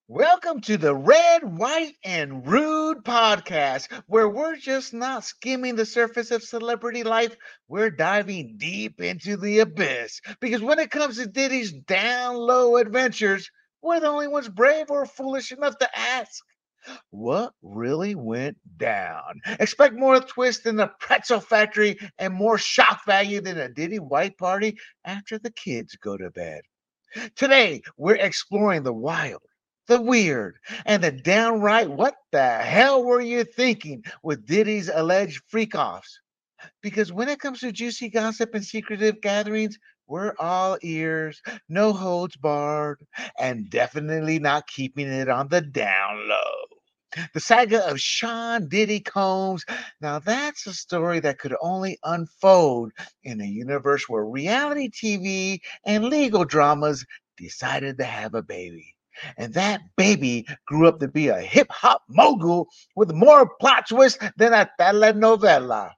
Welcome to the Red, White, and Rude podcast, where we're just not skimming the surface of celebrity life, we're diving deep into the abyss. Because when it comes to Diddy's down low adventures, we're the only ones brave or foolish enough to ask, what really went down? Expect more twist than the pretzel factory and more shock value than a Diddy white party after the kids go to bed. Today, we're exploring the wild, the weird, and the downright what the hell were you thinking with Diddy's alleged freak offs? Because when it comes to juicy gossip and secretive gatherings, we're all ears, no holds barred, and definitely not keeping it on the down low. The saga of Sean Diddy Combs. Now, that's a story that could only unfold in a universe where reality TV and legal dramas decided to have a baby. And that baby grew up to be a hip hop mogul with more plot twists than a telenovela.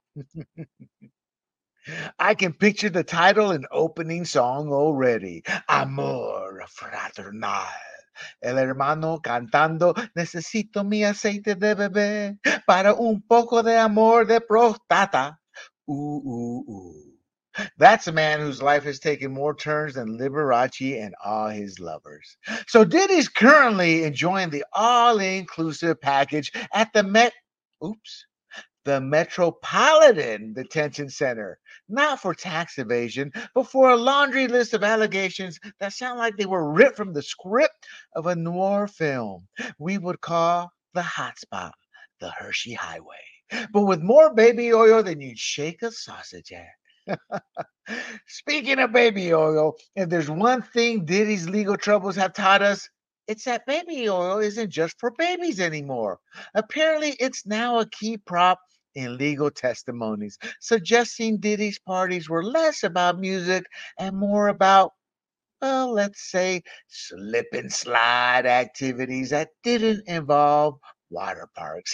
I can picture the title and opening song already. Amor fraternal. El hermano cantando, necesito mi aceite de bebé para un poco de amor de prostata. Ooh, ooh, ooh. That's a man whose life has taken more turns than Liberace and all his lovers. So Diddy's currently enjoying the all-inclusive package at the Oops the Metropolitan Detention Center, not for tax evasion, but for a laundry list of allegations that sound like they were ripped from the script of a noir film we would call The Hotspot, the Hershey Highway, but with more baby oil than you'd shake a sausage at. Speaking of baby oil, if there's one thing Diddy's legal troubles have taught us, it's that baby oil isn't just for babies anymore. Apparently, it's now a key prop in legal testimonies, suggesting Diddy's parties were less about music and more about, well, let's say, slip and slide activities that didn't involve water parks.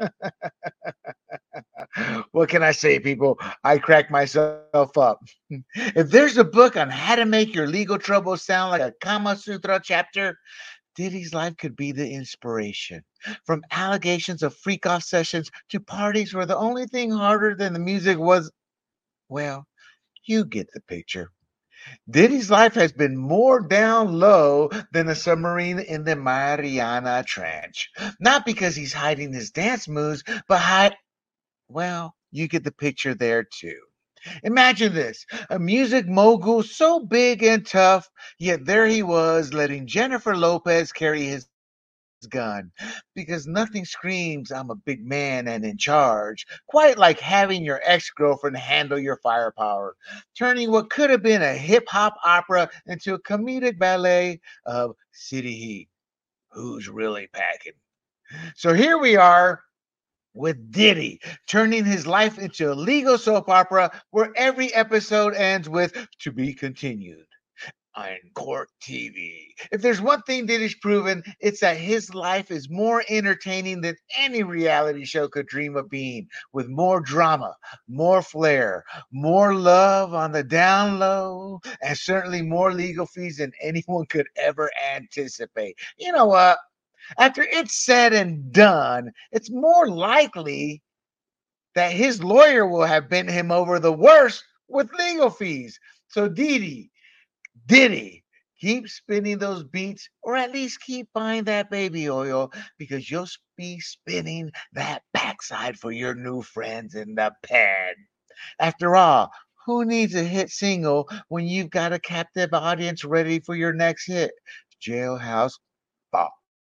What can I say, people? I crack myself up. If there's a book on how to make your legal troubles sound like a Kama Sutra chapter, Diddy's life could be the inspiration. From allegations of freak off sessions to parties where the only thing harder than the music was, well, you get the picture. Diddy's life has been more down low than a submarine in the Mariana Trench. Not because he's hiding his dance moves, but well, you get the picture there too. Imagine this, a music mogul so big and tough, yet there he was letting Jennifer Lopez carry his gun because nothing screams, I'm a big man and in charge, quite like having your ex girlfriend handle your firepower, turning what could have been a hip hop opera into a comedic ballet of City Heat. Who's really packing? So here we are with Diddy, turning his life into a legal soap opera where every episode ends with to be continued on Court TV. If there's one thing Diddy's proven, it's that his life is more entertaining than any reality show could dream of being, with more drama, more flair, more love on the down low, and certainly more legal fees than anyone could ever anticipate. You know what? After it's said and done, it's more likely that his lawyer will have bent him over the worst with legal fees. So Diddy, keep spinning those beats, or at least keep buying that baby oil because you'll be spinning that backside for your new friends in the pen. After all, who needs a hit single when you've got a captive audience ready for your next hit? Jailhouse Bop.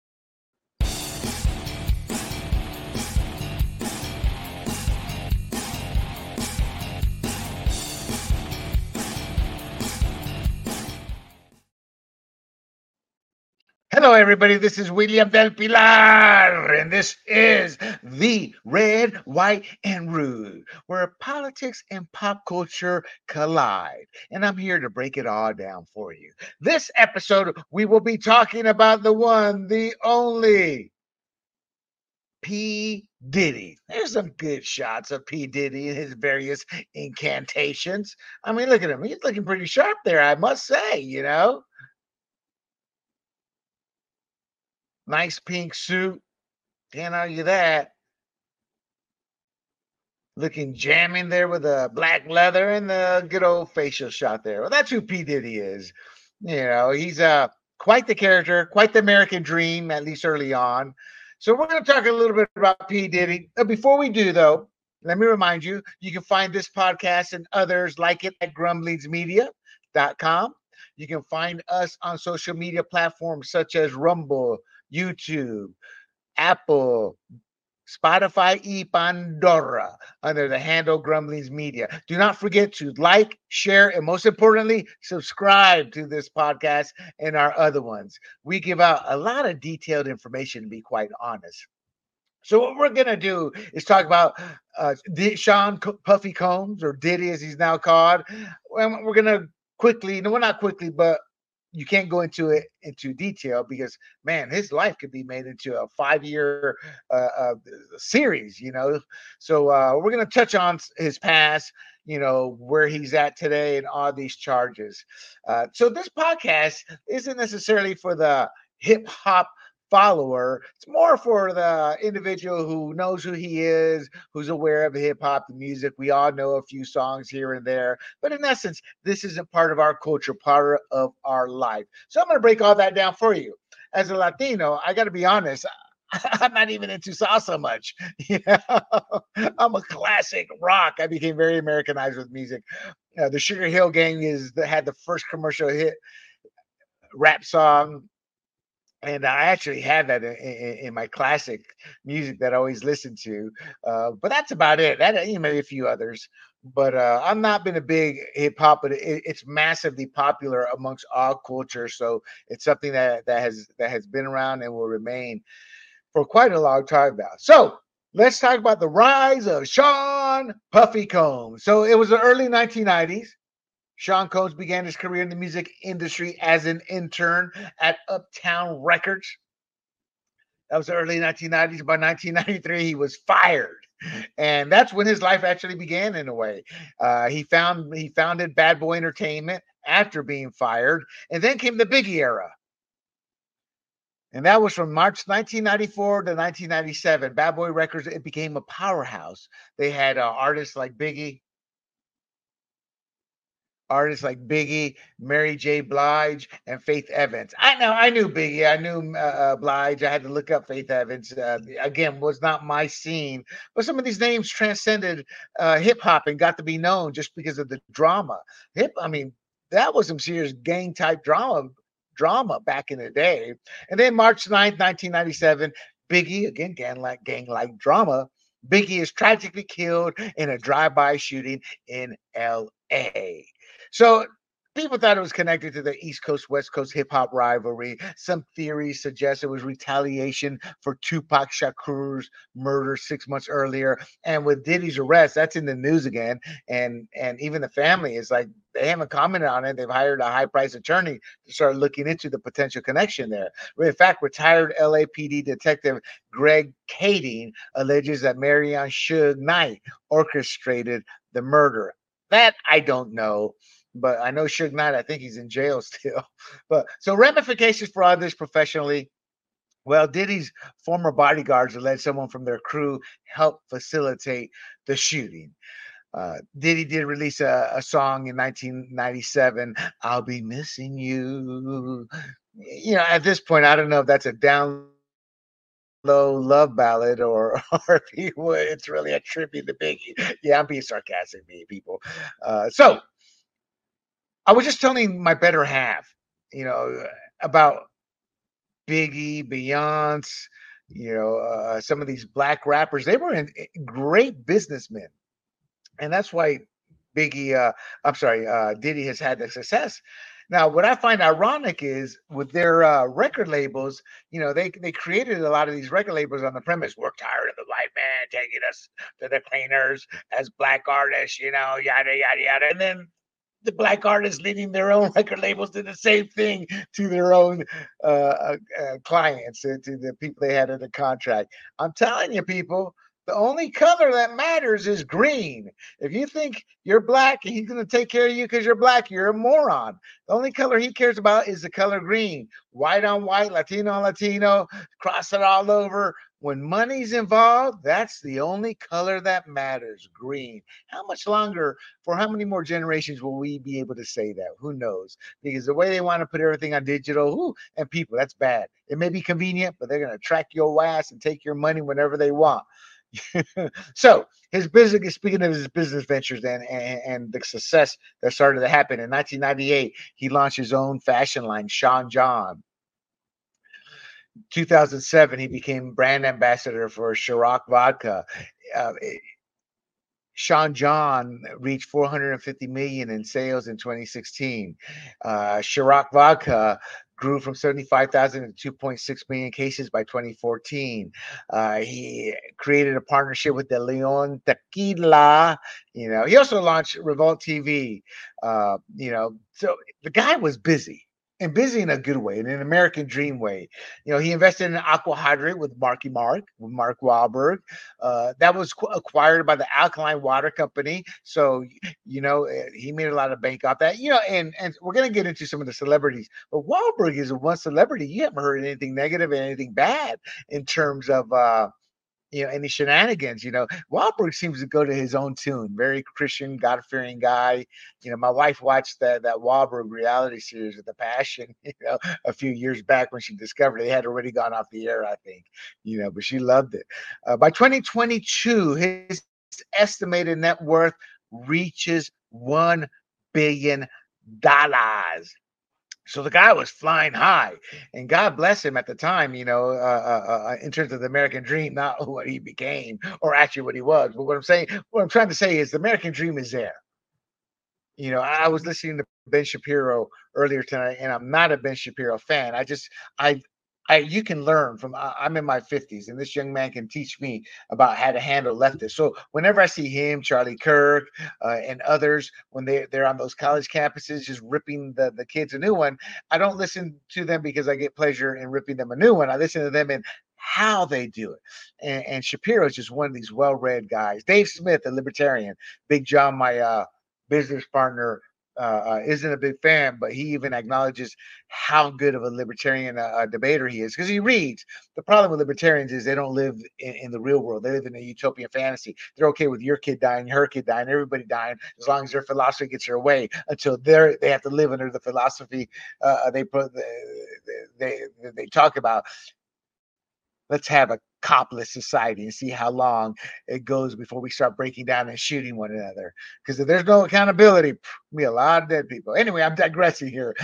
Hello, everybody. This is William Del Pilar, and this is the Red, White, and Rude, where politics and pop culture collide. And I'm here to break it all down for you. This episode, we will be talking about the one, the only P. Diddy. There's some good shots of P. Diddy and his various incantations. I mean, look at him. He's looking pretty sharp there, I must say, you know. Nice pink suit. Can't argue that. Looking jamming there with a black leather and the good old facial shot there. Well, that's who P. Diddy is. He's quite the character, quite the American dream, at least early on. So we're going to talk a little bit about P. Diddy. Before we do, though, let me remind you, you can find this podcast and others like it at grumblingsmedia.com. You can find us on social media platforms such as Rumble, YouTube, Apple, Spotify y Pandora under the handle Grumblings Media. Do not forget to like, share, and most importantly, subscribe to this podcast and our other ones. We give out a lot of detailed information, to be quite honest. So what we're going to do is talk about Sean Puffy Combs, or Diddy as he's now called. We're going to quickly, no, not quickly, but you can't go into it into detail because, man, his life could be made into a 5-year series, So we're going to touch on his past, where he's at today and all these charges. So this podcast isn't necessarily for the hip hop follower. It's more for the individual who knows who he is, who's aware of hip hop, the music. We all know a few songs here and there, but in essence, this isn't part of our culture, part of our life. So I'm going to break all that down for you. As a Latino, I got to be honest. I'm not even into salsa much. I'm a classic rock. I became very Americanized with music. The Sugar Hill Gang had the first commercial hit rap song, and I actually had that in my classic music that I always listen to. But that's about it. Maybe a few others. But I've not been a big hip hop, but it's massively popular amongst all cultures. So it's something that has been around and will remain for quite a long time now. So let's talk about the rise of Sean Puffy Combs. So it was the early 1990s. Sean Combs began his career in the music industry as an intern at Uptown Records. That was the early 1990s. By 1993, he was fired. And that's when his life actually began in a way. He founded Bad Boy Entertainment after being fired. And then came the Biggie era. And that was from March 1994 to 1997. Bad Boy Records, it became a powerhouse. They had artists like Biggie, Mary J. Blige, and Faith Evans. I knew Biggie. I knew Blige. I had to look up Faith Evans. Again, was not my scene. But some of these names transcended hip hop and got to be known just because of the drama. That was some serious gang type drama back in the day. And then March 9th, 1997, Biggie, again, gang like drama. Biggie is tragically killed in a drive-by shooting in L.A. So people thought it was connected to the East Coast, West Coast hip hop rivalry. Some theories suggest it was retaliation for Tupac Shakur's murder 6 months earlier. And with Diddy's arrest, that's in the news again. And even the family is like, they haven't commented on it. They've hired a high price attorney to start looking into the potential connection there. In fact, retired LAPD detective Greg Kading alleges that Marion Suge Knight orchestrated the murder. That I don't know, but I know Suge Knight, I think he's in jail still. But so ramifications for all this professionally. Well, Diddy's former bodyguards alleged someone from their crew helped facilitate the shooting. Diddy did release a song in 1997, I'll Be Missing You. At this point, I don't know if that's a down low love ballad or it's really a tribute to Biggie. Yeah, I'm being sarcastic, people. So I was just telling my better half, about Biggie, Beyonce, some of these black rappers. They were great businessmen. And that's why Diddy has had the success. Now, what I find ironic is with their record labels, they created a lot of these record labels on the premise, we're tired of the white man taking us to the cleaners as black artists, yada, yada, yada. And then the black artists leading their own record labels did the same thing to their own clients, to the people they had in the contract. I'm telling you, people, The only color that matters is green. If you think you're black and he's going to take care of you because you're black, you're a moron. The only color he cares about is the color green. White on white, Latino on Latino, cross it all over. When money's involved, that's the only color that matters, green. How much longer, for how many more generations will we be able to say that? Who knows? Because the way they want to put everything on digital, and people, that's bad. It may be convenient, but they're going to track your ass and take your money whenever they want. So his business, speaking of his business ventures and the success that started to happen in 1998, he launched his own fashion line, Sean John. 2007, he became brand ambassador for Ciroc vodka. Uh, Sean John reached 450 million in sales in 2016. Ciroc vodka grew from 75,000 to 2.6 million cases by 2014. He created a partnership with the Leon Tequila. He also launched Revolt TV. So the guy was busy. And busy in a good way, in an American dream way. He invested in Aqua Hydrate with Mark Wahlberg. That was acquired by the Alkaline Water Company. So, he made a lot of bank off that. And we're going to get into some of the celebrities. But Wahlberg is one celebrity. You haven't heard anything negative and anything bad in terms of any shenanigans. Wahlberg seems to go to his own tune. Very Christian, God-fearing guy. My wife watched that Wahlberg reality series of The Passion, a few years back when she discovered it. They had already gone off the air, I think, but she loved it. By 2022, his estimated net worth reaches $1 billion. So the guy was flying high, and God bless him at the time, in terms of the American dream, not what he became or actually what he was. But what I'm trying to say is the American dream is there. I was listening to Ben Shapiro earlier tonight, and I'm not a Ben Shapiro fan. You can learn from. I'm in my 50s, and this young man can teach me about how to handle leftists. So whenever I see him, Charlie Kirk, and others, when they're on those college campuses just ripping the kids a new one, I don't listen to them because I get pleasure in ripping them a new one. I listen to them in how they do it. And Shapiro is just one of these well-read guys. Dave Smith, the libertarian, Big John, my business partner, isn't a big fan, but he even acknowledges how good of a libertarian debater he is because he reads. The problem with libertarians is they don't live in the real world. They live in a utopian fantasy. They're okay with your kid dying, her kid dying, everybody dying, as long as their philosophy gets their way. Until they have to live under the philosophy they talk about. Let's have a copless society and see how long it goes before we start breaking down and shooting one another. Because if there's no accountability, be a lot of dead people. Anyway, I'm digressing here.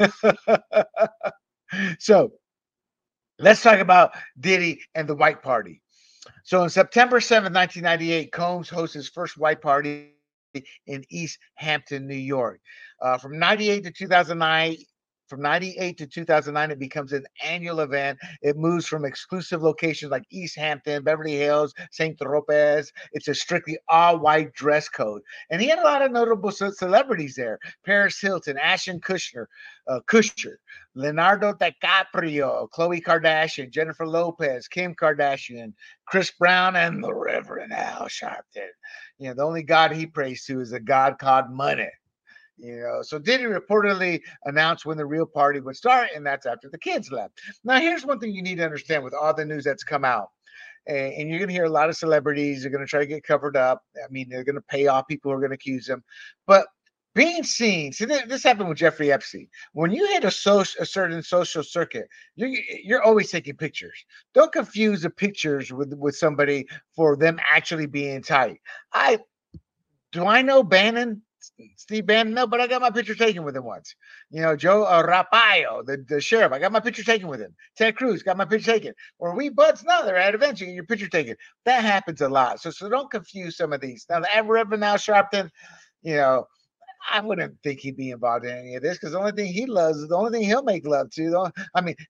So let's talk about Diddy and the White Party. So on September 7th, 1998, Combs hosts his first White Party in East Hampton, New York. From 98 to 2009, from 98 to 2009, it becomes an annual event. It moves from exclusive locations like East Hampton, Beverly Hills, St. Tropez. It's a strictly all-white dress code. And he had a lot of notable celebrities there. Paris Hilton, Ashton Kutcher, Leonardo DiCaprio, Khloe Kardashian, Jennifer Lopez, Kim Kardashian, Chris Brown, and the Reverend Al Sharpton. The only God he prays to is a God called money. So Diddy reportedly announced when the real party would start, and that's after the kids left. Now, here's one thing you need to understand with all the news that's come out. And you're going to hear a lot of celebrities are going to try to get covered up. I mean, they're going to pay off people who are going to accuse them. But being seen, see, this happened with Jeffrey Epstein. When you hit a certain social circuit, you're always taking pictures. Don't confuse the pictures with somebody for them actually being tight. Do I know Bannon? Steve Bannon? No, but I got my picture taken with him once. Joe Arpaio, the sheriff, I got my picture taken with him. Ted Cruz got my picture taken. Were we buds? No, they're at events. You get your picture taken. That happens a lot. So don't confuse some of these. Now, the Reverend Al Sharpton, I wouldn't think he'd be involved in any of this because the only thing he loves is the only thing he'll make love to. I mean,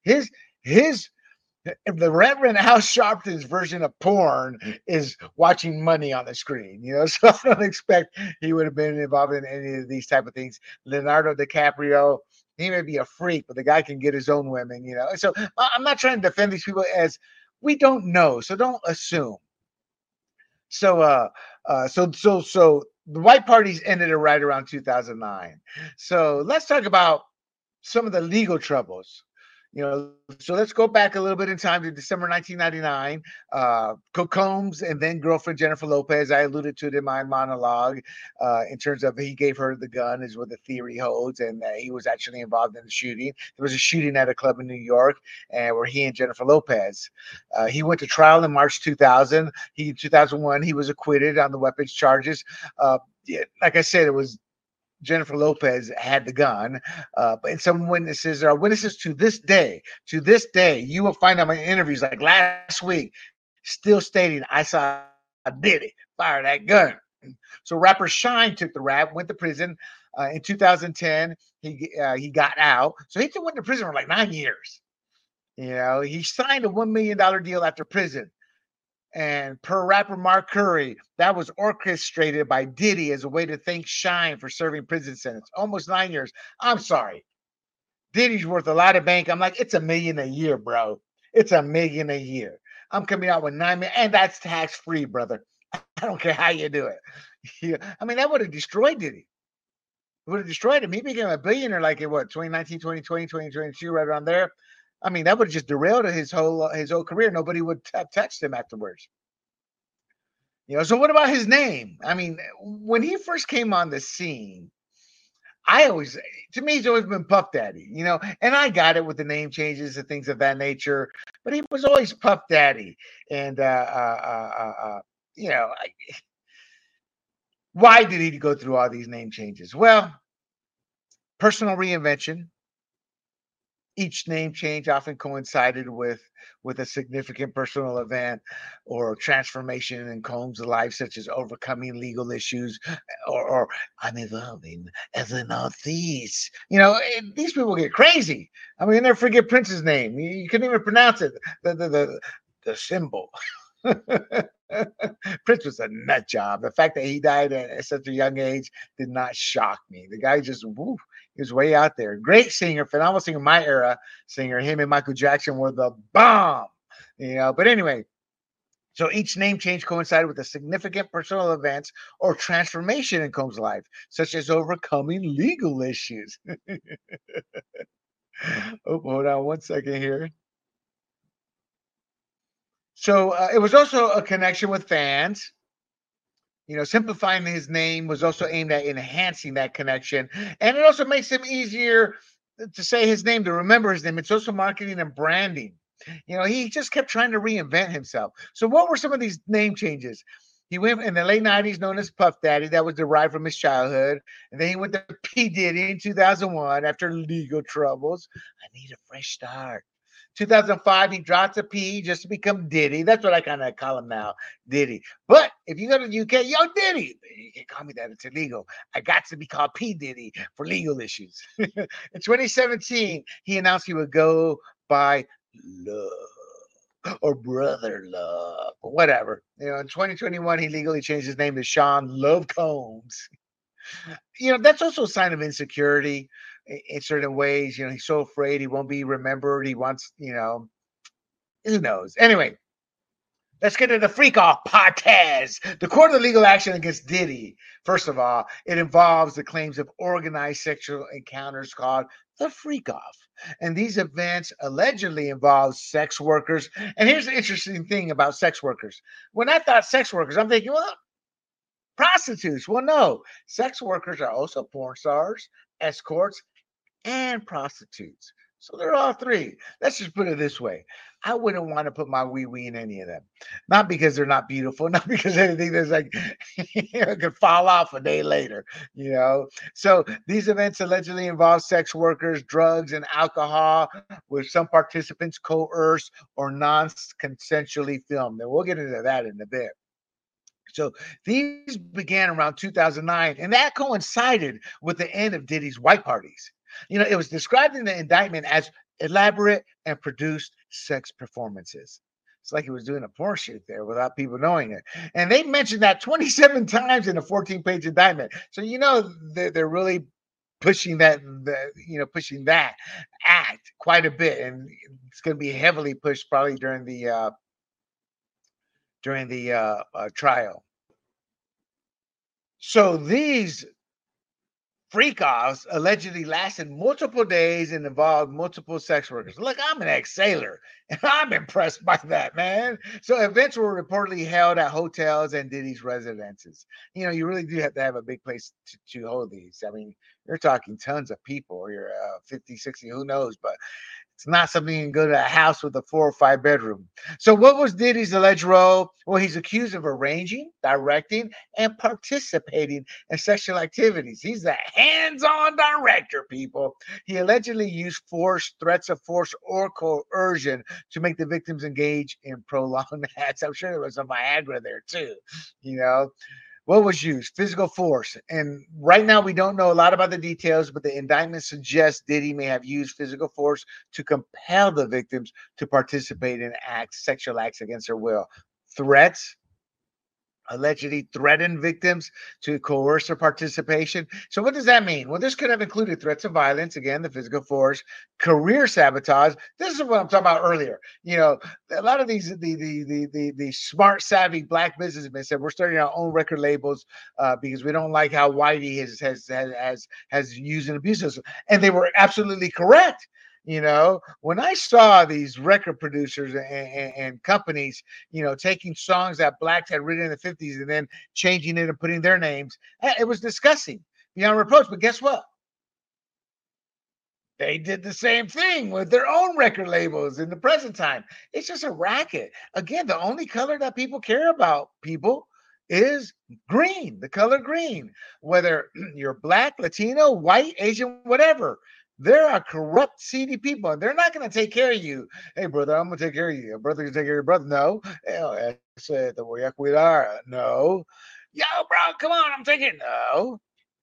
the Reverend Al Sharpton's version of porn is watching money on the screen, so I don't expect he would have been involved in any of these type of things. Leonardo DiCaprio, he may be a freak, but the guy can get his own women, So I'm not trying to defend these people as we don't know, so don't assume. So so the white parties ended it right around 2009. So let's talk about some of the legal troubles. So let's go back a little bit in time to December 1999. Combs and then girlfriend Jennifer Lopez. I alluded to it in my monologue. In terms of he gave her the gun, is what the theory holds, and he was actually involved in the shooting. There was a shooting at a club in New York, and where he and Jennifer Lopez. He went to trial in March 2000. 2001 he was acquitted on the weapons charges. Yeah, like I said, it was Jennifer Lopez had the gun, but some witnesses, there are witnesses to this day. To this day, you will find them in interviews like last week, still stating, "I saw Diddy fire that gun." So rapper Shine took the rap, went to prison in 2010. He got out, so he went to prison for like 9 years. He signed a $1 million deal after prison. And per rapper Mark Curry, that was orchestrated by Diddy as a way to thank Shine for serving prison sentence. Almost 9 years. I'm sorry. Diddy's worth a lot of bank. I'm like, it's $1 million a year, bro. It's $1 million a year. I'm coming out with 9 million, and that's tax free, brother. I don't care how you do it. I mean, that would have destroyed Diddy. It would have destroyed him. He became a billionaire like in what, 2019, 2020, 2022, right around there. I mean, that would have just derailed his whole career. Nobody would have touched him afterwards. So what about his name? I mean, when he first came on the scene, to me, he's always been Puff Daddy, and I got it with the name changes and things of that nature, but he was always Puff Daddy. And, why did he go through all these name changes? Well, personal reinvention. Each name change often coincided with a significant personal event or transformation in Combs' life, such as overcoming legal issues, or I'm evolving as a Northeast. These people get crazy. I mean, I never forget Prince's name. You couldn't even pronounce it. The symbol. Prince was a nut job. The fact that he died at such a young age did not shock me. The guy just, woo, he was way out there. Great singer, phenomenal singer, my era singer. Him and Michael Jackson were the bomb. But anyway, so each name change coincided with a significant personal events or transformation in Combs' life, such as overcoming legal issues. Oh, hold on one second here. So it was also a connection with fans. Simplifying his name was also aimed at enhancing that connection. And it also makes him easier to say his name, to remember his name. It's also marketing and branding. He just kept trying to reinvent himself. So what were some of these name changes? He went in the late 90s known as Puff Daddy. That was derived from his childhood. And then he went to P. Diddy in 2001 after legal troubles. I need a fresh start. 2005, he dropped a P just to become Diddy. That's what I kind of call him now, Diddy. But if you go to the UK, yo, Diddy, you can't call me that. It's illegal. I got to be called P. Diddy for legal issues. In 2017, he announced he would go by Love or Brother Love or whatever. In 2021, he legally changed his name to Sean Love Combs. That's also a sign of insecurity in certain ways. He's so afraid he won't be remembered. He wants, who knows? Anyway, let's get to the Freak Off podcast. The court of legal action against Diddy. First of all, it involves the claims of organized sexual encounters called the Freak Off. And these events allegedly involve sex workers. And here's the interesting thing about sex workers. When I thought sex workers, I'm thinking, well, prostitutes. Well, no, sex workers are also porn stars, escorts, and prostitutes. So they're all three. Let's just put it this way. I wouldn't want to put my wee in any of them. Not because they're not beautiful, not because anything that's like could fall off a day later, So these events allegedly involve sex workers, drugs, and alcohol, with some participants coerced or non-consensually filmed. And we'll get into that in a bit. So these began around 2009, and that coincided with the end of Diddy's white parties. It was described in the indictment as elaborate and produced sex performances. It's like he was doing a porn shoot there without people knowing it. And they mentioned that 27 times in a 14-page indictment. So they're really pushing pushing that act quite a bit, and it's going to be heavily pushed probably during the during the trial. So these freak offs allegedly lasted multiple days and involved multiple sex workers. Look, I'm an ex sailor and I'm impressed by that, man. So events were reportedly held at hotels and Diddy's residences. You know, you really do have to have a big place to hold these. I mean, you're talking tons of people, or you're 50, 60, who knows, but it's not something you can go to a house with a 4 or 5 bedroom. So, what was Diddy's alleged role? Well, he's accused of arranging, directing, and participating in sexual activities. He's a hands on director, people. He allegedly used force, threats of force, or coercion to make the victims engage in prolonged acts. I'm sure there was some Viagra there, too. You know, what was used? Physical force. And right now, we don't know a lot about the details, but the indictment suggests Diddy may have used physical force to compel the victims to participate in acts, sexual acts against their will. Threats, allegedly threatened victims to coerce their participation. So, what does that mean? Well, this could have included threats of violence, again, the physical force, career sabotage. This is what I'm talking about earlier. You know, a lot of these the smart, savvy black businessmen said we're starting our own record labels because we don't like how Whitey has used and abused us, and they were absolutely correct. You know, when I saw these record producers and companies, you know, taking songs that blacks had written in the 50s and then changing it and putting their names, it was disgusting beyond reproach. But guess what? They did the same thing with their own record labels in the present time. It's just a racket. Again, the only color that people care about, people, is green, the color green. Whether you're black, Latino, white, Asian, whatever. There are corrupt, seedy people, and they're not going to take care of you. Hey, brother, I'm going to take care of you. Your brother can take care of your brother. No. Hell, te voy a cuidar. No. Yo, bro, come on, I'm taking. No.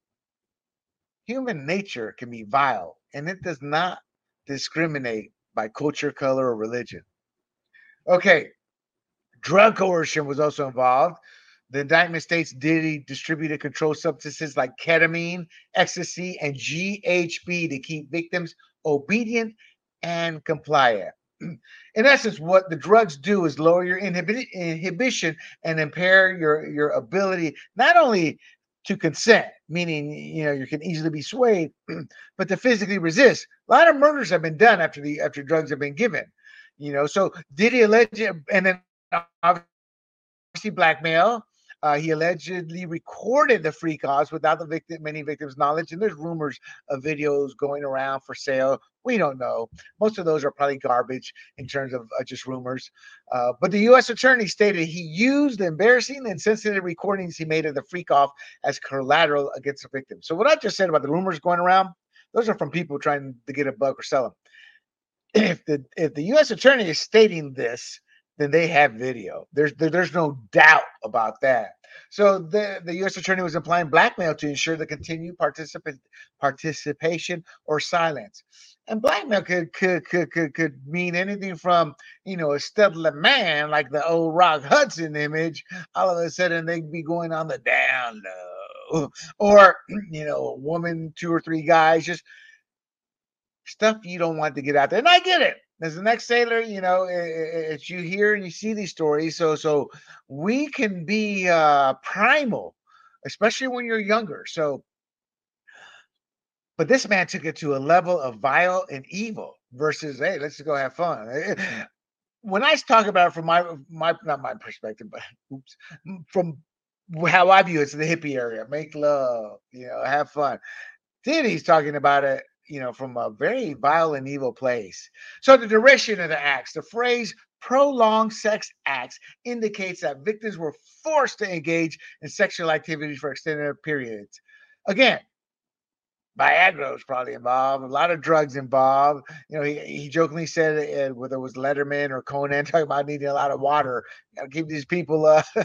Human nature can be vile, and it does not discriminate by culture, color, or religion. Okay, drug coercion was also involved. The indictment states Diddy distributed controlled substances like ketamine, ecstasy, and GHB to keep victims obedient and compliant. In essence, what the drugs do is lower your inhibition and impair your ability not only to consent, meaning you know you can easily be swayed, but to physically resist. A lot of murders have been done after drugs have been given. You know, so Diddy alleged, and then blackmail. He allegedly recorded the free calls without many victims' knowledge, and there's rumors of videos going around for sale. We don't know. Most of those are probably garbage in terms of just rumors. But the U.S. attorney stated he used the embarrassing and sensitive recordings he made of the freak off as collateral against the victim. So what I just said about the rumors going around, those are from people trying to get a buck or sell them. If the U.S. attorney is stating this, then they have video. There's no doubt about that. So the U.S. attorney was applying blackmail to ensure the continued participation or silence. And blackmail could mean anything from a studly man like the old Rock Hudson image. All of a sudden they'd be going on the down low, or a woman, 2 or 3 guys, just stuff you don't want to get out there. And I get it. As the next sailor, it's you hear and you see these stories. So we can be primal, especially when you're younger. So, but this man took it to a level of vile and evil versus, hey, let's just go have fun. When I talk about it from my not my perspective, but oops, from how I view it, it's the hippie area. Make love, have fun. Diddy's talking about it, from a very vile and evil place. So the duration of the acts, the phrase prolonged sex acts indicates that victims were forced to engage in sexual activities for extended periods. Again, Viagra was probably involved, a lot of drugs involved. He jokingly said whether it was Letterman or Conan talking about needing a lot of water. Keep these people,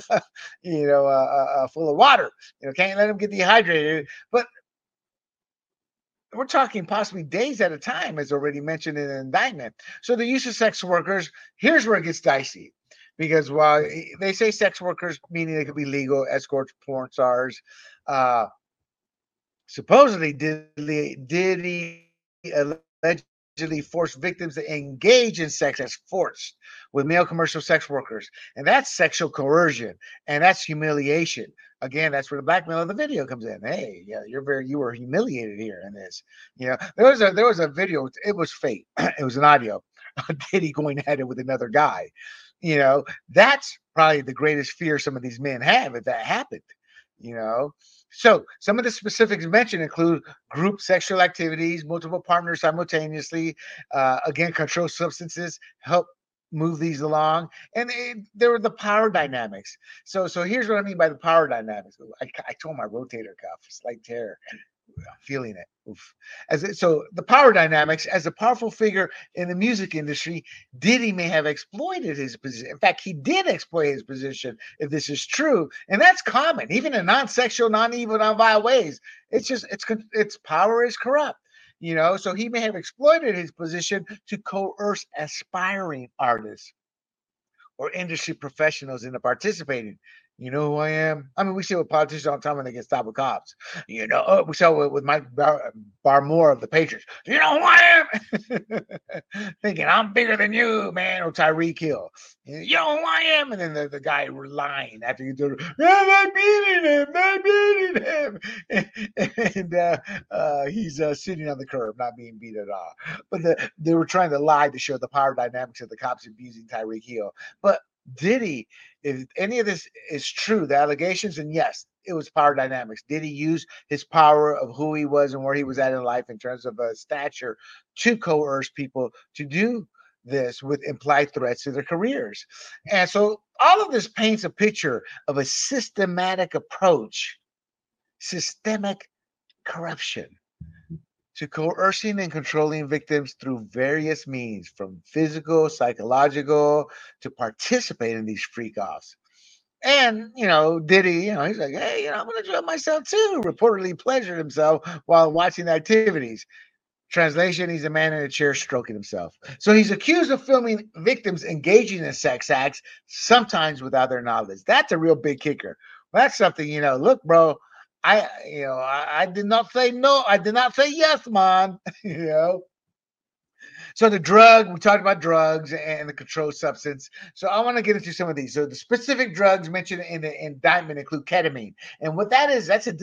full of water. Can't let them get dehydrated. But we're talking possibly days at a time, as already mentioned in the indictment. So the use of sex workers, here's where it gets dicey. Because while they say sex workers, meaning they could be legal escorts, porn stars, supposedly Diddy allegedly force victims to engage in sex as forced with male commercial sex workers. And that's sexual coercion, and that's humiliation. Again, that's where the blackmail of the video comes in. Hey, yeah, you were humiliated here in this. You know, there was a video, it was fake. It was an audio. Diddy going at it with another guy. You know, that's probably the greatest fear some of these men have if that happened. You know, so some of the specifics mentioned include group sexual activities, multiple partners simultaneously, again, controlled substances help move these along, and there were the power dynamics. So here's what I mean by the power dynamics. I told my rotator cuff, slight tear. I'm feeling it. Oof. So the power dynamics, as a powerful figure in the music industry, Diddy may have exploited his position. In fact, he did exploit his position, if this is true, and that's common, even in non-sexual, non-evil, non-vile ways. It's just its power is corrupt. You know, so he may have exploited his position to coerce aspiring artists or industry professionals into participating. You know who I am? I mean, we see with politicians all the time when they get stopped with cops. You know, we saw it with Mike Barmore of the Patriots. You know who I am? Thinking I'm bigger than you, man, or Tyreek Hill. You know who I am? And then the guy lying after you do it. I'm beating him. And he's sitting on the curb, not being beat at all. But they were trying to lie to show the power dynamics of the cops abusing Tyreek Hill. But Diddy, if any of this is true, the allegations, and yes, it was power dynamics. Did he use his power of who he was and where he was at in life in terms of stature to coerce people to do this with implied threats to their careers? And so all of this paints a picture of a systematic approach, systemic corruption to coercing and controlling victims through various means, from physical, psychological, to participate in these freak-offs. And, you know, Diddy, you know, he's like, hey, you know, I'm going to do it myself too, reportedly pleasured himself while watching the activities. Translation, he's a man in a chair stroking himself. So he's accused of filming victims engaging in sex acts, sometimes without their knowledge. That's a real big kicker. That's something, you know, look, bro, I did not say no. I did not say yes, man. You know. So we talked about drugs and the controlled substance. So I want to get into some of these. So the specific drugs mentioned in the indictment include ketamine. And what that is, that's a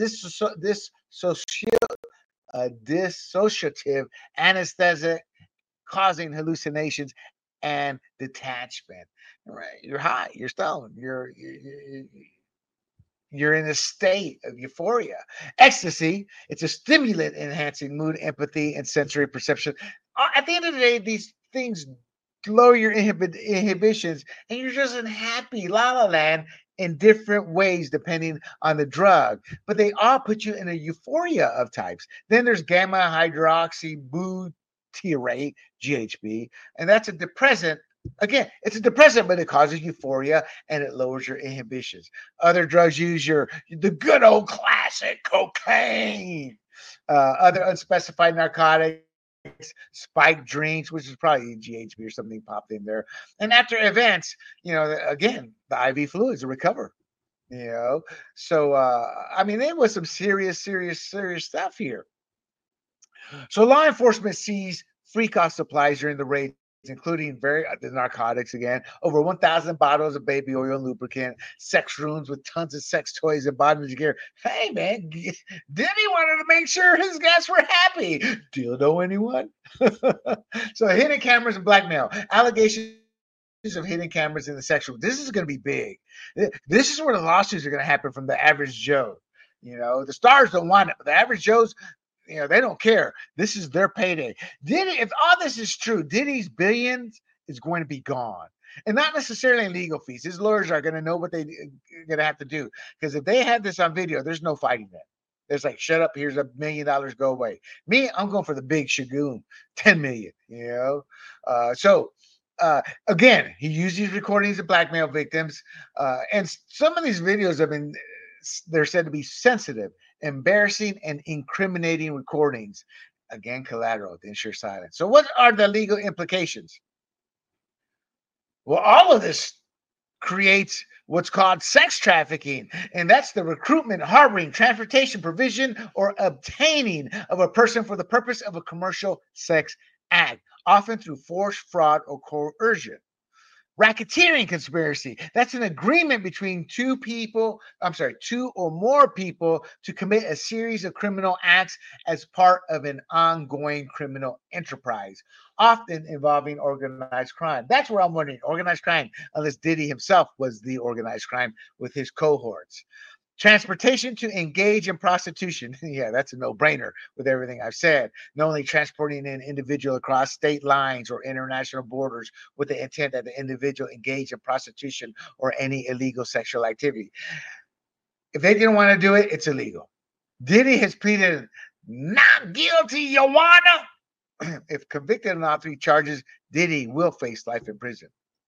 dissociative anesthetic causing hallucinations and detachment. Right? You're high, you're stoned, you're in a state of euphoria. Ecstasy, it's a stimulant enhancing mood, empathy, and sensory perception. At the end of the day, these things lower your inhibitions, and you're just in happy la la land in different ways depending on the drug. But they all put you in a euphoria of types. Then there's gamma hydroxybutyrate, GHB, and that's a depressant. Again, it's a depressant, but it causes euphoria and it lowers your inhibitions. Other drugs use the good old classic cocaine. Other unspecified narcotics, spiked drinks, which is probably GHB or something popped in there. And after events, you know, again, the IV fluids recover. You know, so I mean, there was some serious stuff here. So law enforcement seized freak-off supplies during the raid, including the narcotics again, over 1,000 bottles of baby oil and lubricant, sex rooms with tons of sex toys and bondage gear. Hey, man, Diddy wanted to make sure his guests were happy. Do you know anyone? So hidden cameras and blackmail. Allegations of hidden cameras in the sexual. This is going to be big. This is where the lawsuits are going to happen from the average Joe. You know, the stars don't want it, but the average Joes, you know, they don't care. This is their payday. If all this is true, Diddy's billions is going to be gone. And not necessarily in legal fees. His lawyers are going to know what they're going to have to do. Because if they had this on video, there's no fighting that. There's like, shut up, here's $1 million, go away. Me, I'm going for the big shagoon, 10 million, you know? Again, he used these recordings to blackmail victims. And some of these videos they're said to be sensitive, embarrassing, and incriminating recordings. Again, collateral to ensure silence. So what are the legal implications? Well, all of this creates what's called sex trafficking, and that's the recruitment, harboring, transportation, provision, or obtaining of a person for the purpose of a commercial sex act, often through force, fraud, or coercion. Racketeering conspiracy. That's an agreement between two or more people to commit a series of criminal acts as part of an ongoing criminal enterprise, often involving organized crime. That's where I'm wondering organized crime, unless Diddy himself was the organized crime with his cohorts. Transportation to engage in prostitution. Yeah, that's a no brainer with everything I've said. Not only transporting an individual across state lines or international borders with the intent that the individual engage in prostitution or any illegal sexual activity. If they didn't want to do it, it's illegal. Diddy has pleaded not guilty, Your Honor. If convicted on all three charges, Diddy will face life in prison.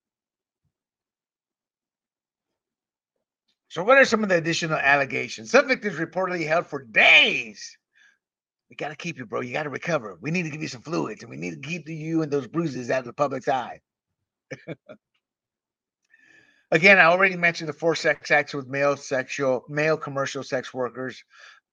So, what are some of the additional allegations? Some victims reportedly held for days. We got to keep you, bro. You got to recover. We need to give you some fluids, and we need to keep you and those bruises out of the public's eye. Again, I already mentioned the four sex acts with male commercial sex workers.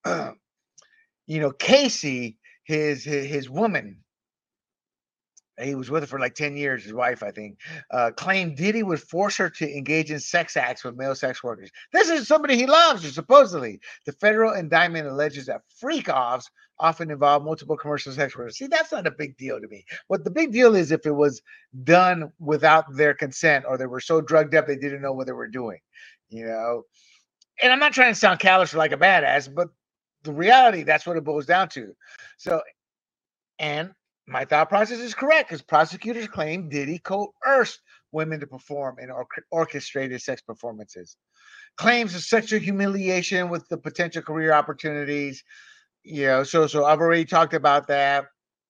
Casey, his woman, he was with her for like 10 years, his wife, I think, claimed Diddy would force her to engage in sex acts with male sex workers. This is somebody he loves, supposedly. The federal indictment alleges that freak-offs often involve multiple commercial sex workers. See, that's not a big deal to me. What the big deal is if it was done without their consent or they were so drugged up they didn't know what they were doing, you know? And I'm not trying to sound callous or like a badass, but the reality, that's what it boils down to. So, and my thought process is correct because prosecutors claim Diddy coerced women to perform in orchestrated sex performances. Claims of sexual humiliation with the potential career opportunities. So I've already talked about that.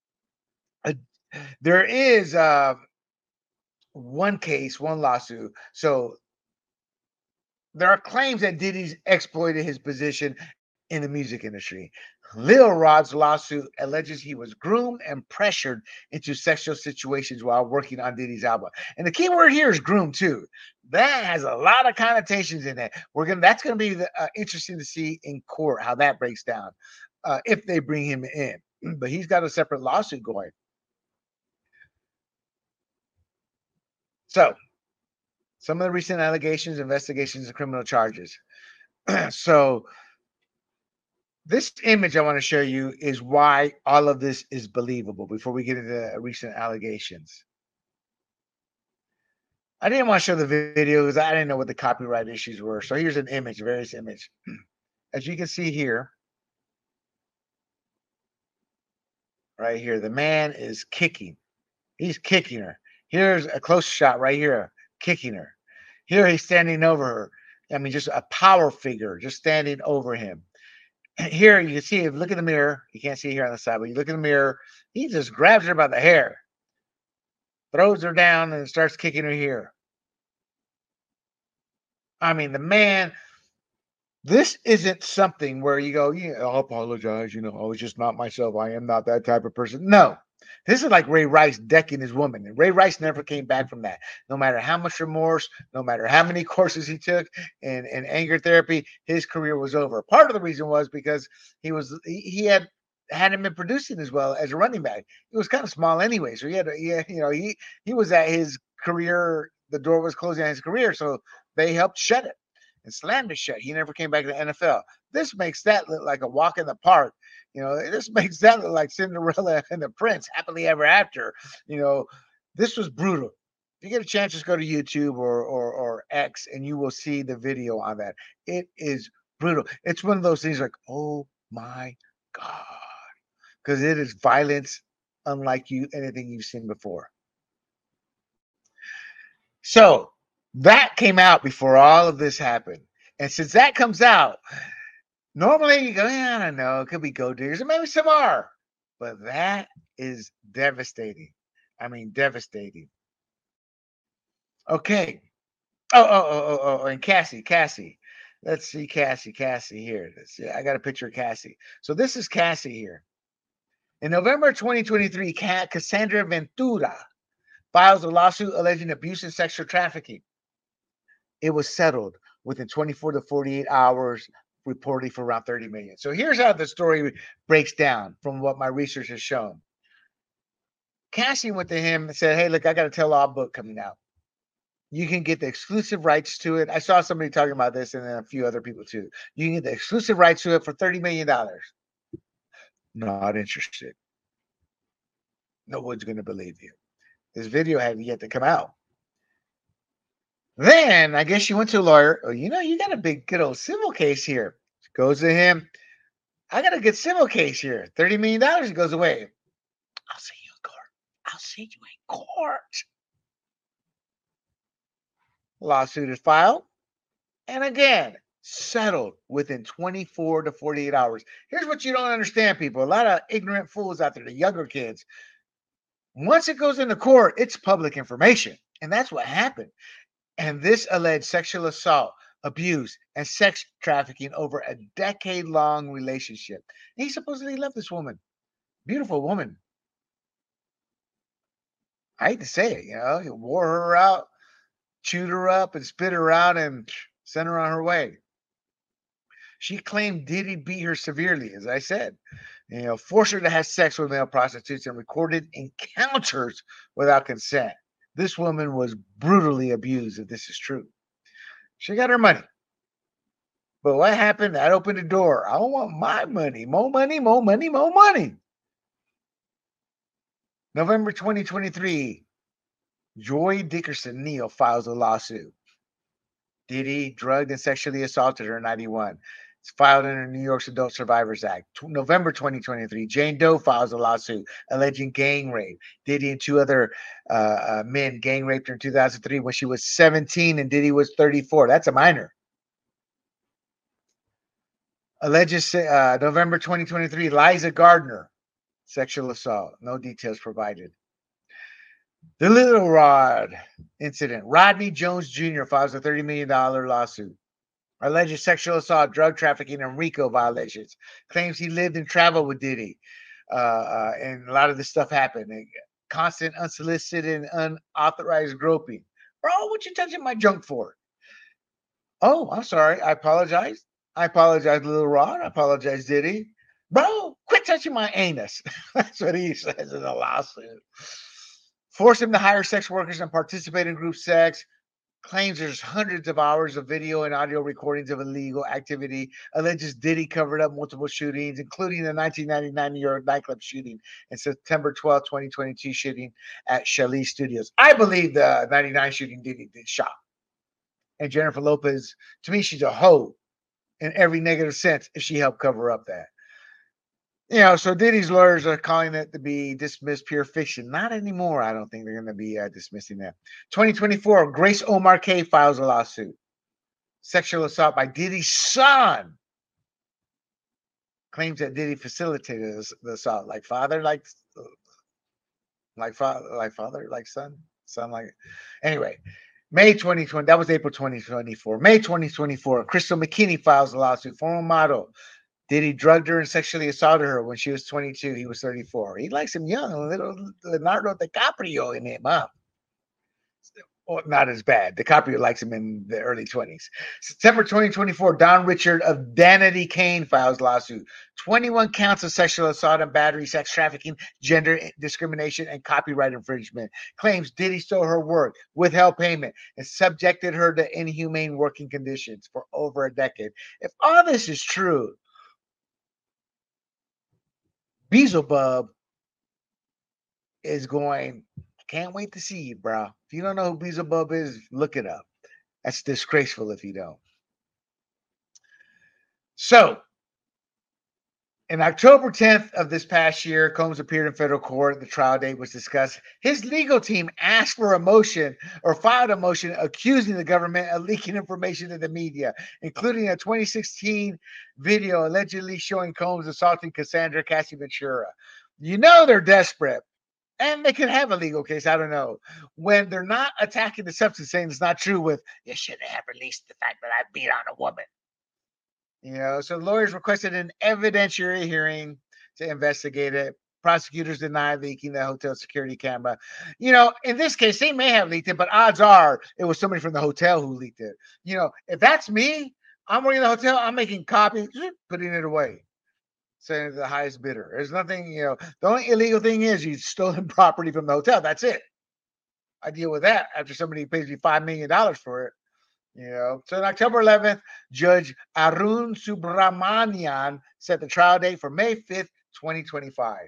There is one lawsuit. So there are claims that Diddy's exploited his position in the music industry. Lil Rod's lawsuit alleges he was groomed and pressured into sexual situations while working on Diddy's album. And the key word here is groomed too. That has a lot of connotations in it. That's gonna be interesting to see in court how that breaks down if they bring him in. But he's got a separate lawsuit going. So, some of the recent allegations, investigations, and criminal charges. So this image I want to show you is why all of this is believable before we get into recent allegations. I didn't want to show the video because I didn't know what the copyright issues were. So here's an image, various image. As you can see here, right here, the man is kicking. He's kicking her. Here's a close shot right here, kicking her. Here he's standing over her. I mean, just a power figure, just standing over him. Here you can see, if you look in the mirror, you can't see here on the side, but you look in the mirror, he just grabs her by the hair, throws her down, and starts kicking her here. I mean, the man, this isn't something where you go, yeah, I'll apologize. I was just not myself. I am not that type of person. No, this is like Ray Rice decking his woman. And Ray Rice never came back from that. No matter how much remorse, no matter how many courses he took in anger therapy, his career was over. Part of the reason was because he hadn't been producing as well as a running back. He was kind of small anyway. So he was at his career, the door was closing on his career. So they helped shut it and slammed it shut. He never came back to the NFL. This makes that look like a walk in the park. This makes that look like Cinderella and the Prince, happily ever after. This was brutal. If you get a chance, just go to YouTube or X, and you will see the video on that. It is brutal. It's one of those things like, oh my God, because it is violence unlike anything you've seen before. So that came out before all of this happened. And since that comes out, normally you go, yeah, I don't know, it could be gold diggers, or maybe some are. But that is devastating. I mean, devastating. Okay. Oh, and Cassie. Let's see Cassie here. I got a picture of Cassie. So this is Cassie here. In November 2023, Cassandra Ventura files a lawsuit alleging abuse and sexual trafficking. It was settled within 24 to 48 hours, reportedly for around 30 million. So here's how the story breaks down from what my research has shown. Cassie went to him and said, "Hey, look, I got a tell-all book coming out. You can get the exclusive rights to it." I saw somebody talking about this and then a few other people too. You can get the exclusive rights to it for $30 million. Not interested. No one's going to believe you. This video had yet to come out. Then I guess she went to a lawyer. Oh, you got a big, good old civil case here. She goes to him. I got a good civil case here. $30 million. He goes away. I'll see you in court. I'll see you in court. Lawsuit is filed. And again, settled within 24 to 48 hours. Here's what you don't understand, people. A lot of ignorant fools out there, the younger kids. Once it goes into court, it's public information. And that's what happened. And this alleged sexual assault, abuse, and sex trafficking over a decade-long relationship. And he supposedly loved this woman. Beautiful woman. I hate to say it, he wore her out, chewed her up, and spit her out, and sent her on her way. She claimed Diddy beat her severely, as I said, forced her to have sex with male prostitutes and recorded encounters without consent. This woman was brutally abused, if this is true. She got her money. But what happened? That opened the door. I don't want my money. More money, more money, more money. November 2023, Joy Dickerson Neal files a lawsuit. Diddy drugged and sexually assaulted her in 91. It's filed under New York's Adult Survivors Act. November 2023, Jane Doe files a lawsuit alleging gang rape. Diddy and two other men gang raped her in 2003 when she was 17 and Diddy was 34. That's a minor. Alleges November 2023, Liza Gardner, sexual assault. No details provided. The Little Rod incident. Rodney Jones Jr. files a $30 million lawsuit. Alleged sexual assault, drug trafficking, and RICO violations. Claims he lived and traveled with Diddy. And a lot of this stuff happened. Constant, unsolicited, and unauthorized groping. Bro, what you touching my junk for? Oh, I'm sorry. I apologize. I apologize, Little Rod. I apologize, Diddy. Bro, quit touching my anus. That's what he says in the lawsuit. Force him to hire sex workers and participate in group sex. Claims there's hundreds of hours of video and audio recordings of illegal activity. Alleges Diddy covered up multiple shootings, including the 1999 New York nightclub shooting and September 12, 2022 shooting at Chalet Studios. I believe the 99 shooting Diddy did shot. And Jennifer Lopez, to me, she's a hoe in every negative sense if she helped cover up that. So Diddy's lawyers are calling it to be dismissed pure fiction. Not anymore. I don't think they're going to be dismissing that. 2024, Grace Omar K files a lawsuit. Sexual assault by Diddy's son. Claims that Diddy facilitated the assault. Like father, like father, like son. Son like. Anyway, May 2020. That was April 2024. May 2024, Crystal McKinney files a lawsuit. Former model. Diddy drugged her and sexually assaulted her when she was 22. He was 34. He likes him young, a little Leonardo DiCaprio in him, huh? Well, not as bad. DiCaprio likes him in the early 20s. September 2024, Don Richard of Danity Kane files lawsuit. 21 counts of sexual assault and battery, sex trafficking, gender discrimination, and copyright infringement. Claims Diddy stole her work, withheld payment, and subjected her to inhumane working conditions for over a decade. If all this is true, Beelzebub is going, can't wait to see you, bro. If you don't know who Beelzebub is, look it up. That's disgraceful if you don't. So, in October 10th of this past year, Combs appeared in federal court. The trial date was discussed. His legal team asked for a motion or filed a motion accusing the government of leaking information to the media, including a 2016 video allegedly showing Combs assaulting Cassandra Cassie Ventura. They're desperate. And they could have a legal case. I don't know. When they're not attacking the substance, saying it's not true with, you shouldn't have released the fact that I beat on a woman. So lawyers requested an evidentiary hearing to investigate it. Prosecutors denied leaking the hotel security camera. In this case, they may have leaked it, but odds are it was somebody from the hotel who leaked it. If that's me, I'm working in the hotel, I'm making copies, putting it away. send it to the highest bidder. There's nothing, the only illegal thing is you stolen property from the hotel. That's it. I deal with that after somebody pays me $5 million for it. So on October 11th, Judge Arun Subramanian set the trial date for May 5th, 2025.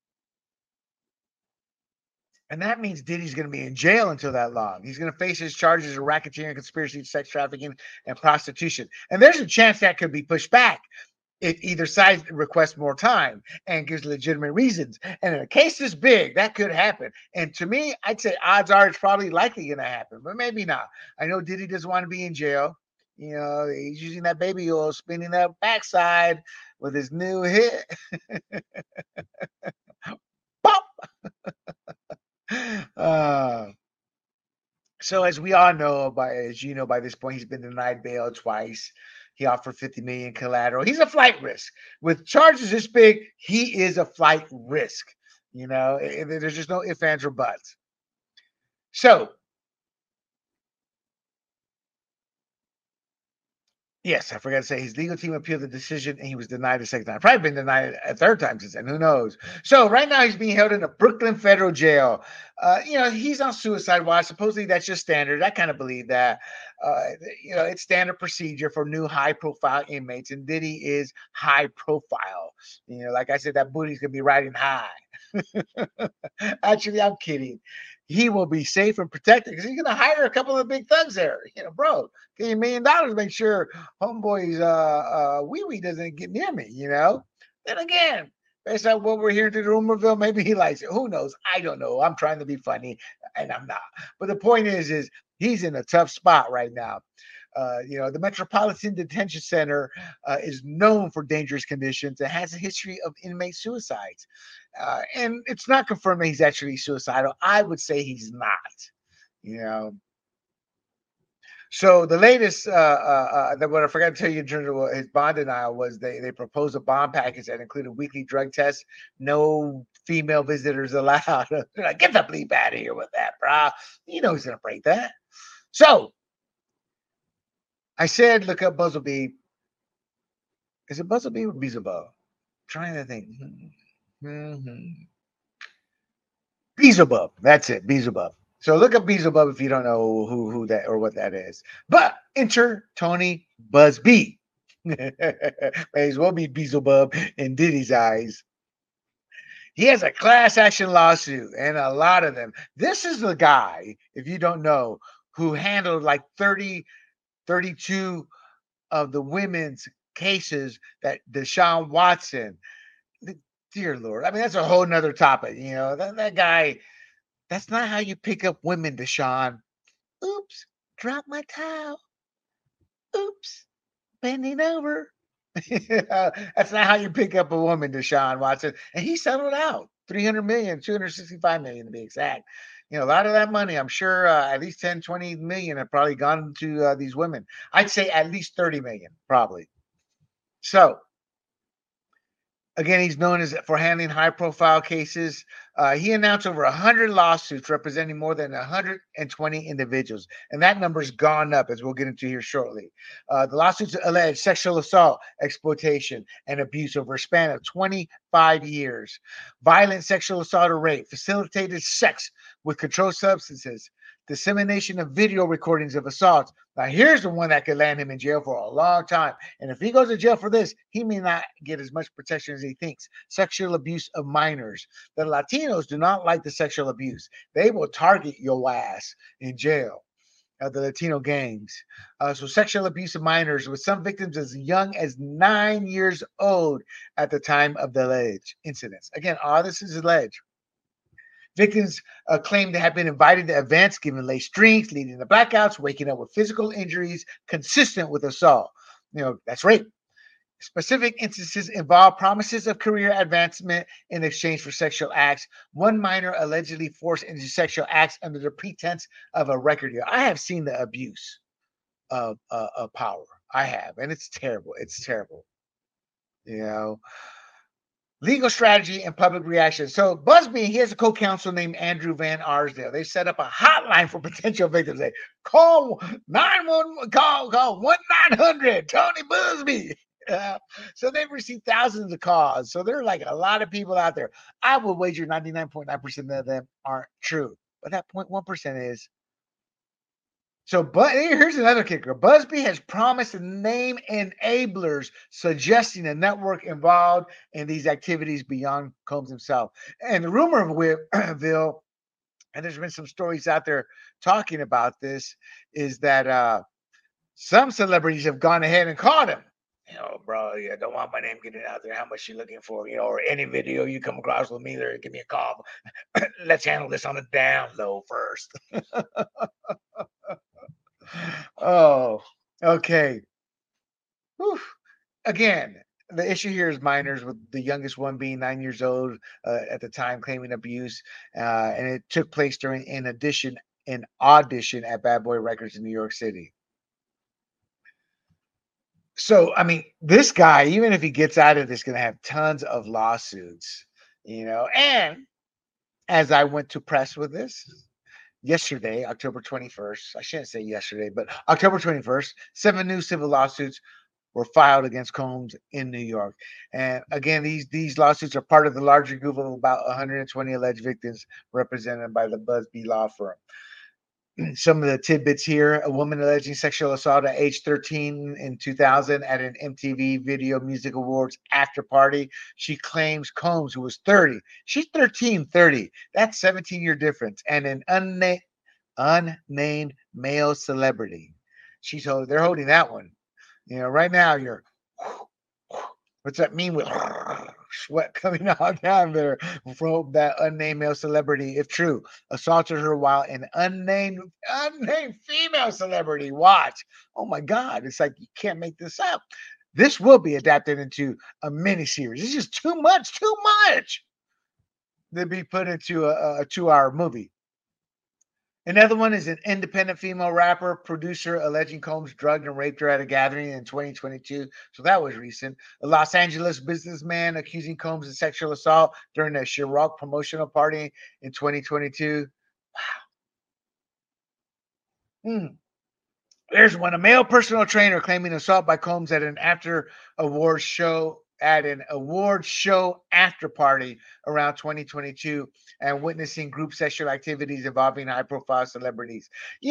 And that means Diddy's going to be in jail until that long. He's going to face his charges of racketeering, conspiracy, sex trafficking, and prostitution. And there's a chance that could be pushed back if either side requests more time and gives legitimate reasons. And in a case this big, that could happen. And to me, I'd say odds are it's probably likely going to happen, but maybe not. I know Diddy doesn't want to be in jail. He's using that baby oil, spinning that backside with his new hit. Pop! So as we all know, by this point, he's been denied bail twice. He offered $50 million collateral. He's a flight risk. With charges this big, he is a flight risk. There's just no ifs, ands, or buts. So, yes, I forgot to say his legal team appealed the decision and he was denied a second time. Probably been denied a third time since then. Who knows? So right now he's being held in a Brooklyn federal jail. He's on suicide watch. Supposedly that's just standard. I kind of believe that. It's standard procedure for new high-profile inmates, and Diddy is high profile. Like I said, that booty's gonna be riding high. Actually, I'm kidding. He will be safe and protected because he's going to hire a couple of big thugs there. Bro, give you $1 million to make sure homeboy's wee-wee doesn't get near me, Then again, based on what we're hearing through the rumorville, maybe he likes it. Who knows? I don't know. I'm trying to be funny, and I'm not. But the point is he's in a tough spot right now. The Metropolitan Detention Center is known for dangerous conditions and has a history of inmate suicides. And it's not confirmed that he's actually suicidal. I would say he's not, So the latest, that what I forgot to tell you in terms of his bond denial was they proposed a bond package that included weekly drug tests, no female visitors allowed. They're like, get the bleep out of here with that, bro. He's going to break that. So I said, look up Buzzlebee. Is it Buzzlebee or Beelzebub? Trying to think. Beelzebub. That's it. Beelzebub. So look up Beelzebub if you don't know who that or what that is. But enter Tony Buzz-B. May as well be Beelzebub in Diddy's eyes. He has a class action lawsuit, and a lot of them. This is the guy, if you don't know, who handled like 32 of the women's cases that Deshaun Watson. Dear Lord. I mean, that's a whole nother topic. That guy, that's not how you pick up women, Deshaun. Oops, drop my towel. Oops, bending over. That's not how you pick up a woman, Deshaun Watson. And he settled out $300 million, $265 million to be exact. A lot of that money, I'm sure at least 10, 20 million have probably gone to these women. I'd say at least 30 million, probably. So, again, he's known for handling high-profile cases. He announced over 100 lawsuits representing more than 120 individuals, and that number's gone up, as we'll get into here shortly. The lawsuits allege sexual assault, exploitation, and abuse over a span of 25 years, violent sexual assault or rape, facilitated sex with controlled substances, dissemination of video recordings of assaults. Now, here's the one that could land him in jail for a long time. And if he goes to jail for this, he may not get as much protection as he thinks. Sexual abuse of minors. The Latinos do not like the sexual abuse. They will target your ass in jail. The Latino gangs. So sexual abuse of minors, with some victims as young as 9 years old at the time of the alleged incidents. Again, all this is alleged. Victims claim to have been invited to events, given laced drinks, leading to blackouts, waking up with physical injuries consistent with assault. That's rape. Specific instances involve promises of career advancement in exchange for sexual acts. One minor allegedly forced into sexual acts under the pretense of a record deal. I have seen the abuse of power. I have, and it's terrible. It's terrible. Legal strategy and public reaction. So Buzz-B, he has a co-counsel named Andrew Van Arsdale. They set up a hotline for potential victims. They call 911, call 1-900 Tony Buzz-B. So they've received thousands of calls. So there are like a lot of people out there. I would wager 99.9% of them aren't true, but that 0.1% is. So, but here's another kicker. Busby has promised to name enablers, suggesting a network involved in these activities beyond Combs himself. And the rumor of Will, and there's been some stories out there talking about this, is that some celebrities have gone ahead and caught him. Bro, yeah, don't want my name getting out there. How much you looking for? Or any video you come across with me there, give me a call. Let's handle this on the down low first. Oh, okay. Whew. Again, the issue here is minors, with the youngest one being 9 years old at the time, claiming abuse, and it took place during an audition at Bad Boy Records in New York City. So, I mean, this guy, even if he gets out of this, going to have tons of lawsuits, And as I went to press with this yesterday, October 21st, I shouldn't say yesterday, but October 21st, 7 new civil lawsuits were filed against Combs in New York. And again, these lawsuits are part of the larger group of about 120 alleged victims represented by the Busby law firm. Some of the tidbits here: a woman alleging sexual assault at age 13 in 2000 at an MTV Video Music Awards after party. She claims Combs, who was 30, she's 13, 30. That's 17-year difference. And an unnamed male celebrity. They're holding that one. Right now you're, what's that mean with sweat coming out down there from that unnamed male celebrity, if true, assaulted her while an unnamed female celebrity watched. Oh my God, it's like you can't make this up. This will be adapted into a miniseries. It's just too much to be put into a 2-hour movie. Another one is an independent female rapper, producer alleging Combs drugged and raped her at a gathering in 2022. So that was recent. A Los Angeles businessman accusing Combs of sexual assault during a Ciroc promotional party in 2022. Wow. There's one, a male personal trainer claiming assault by Combs at an award show after party around 2022 and witnessing group sexual activities involving high-profile celebrities.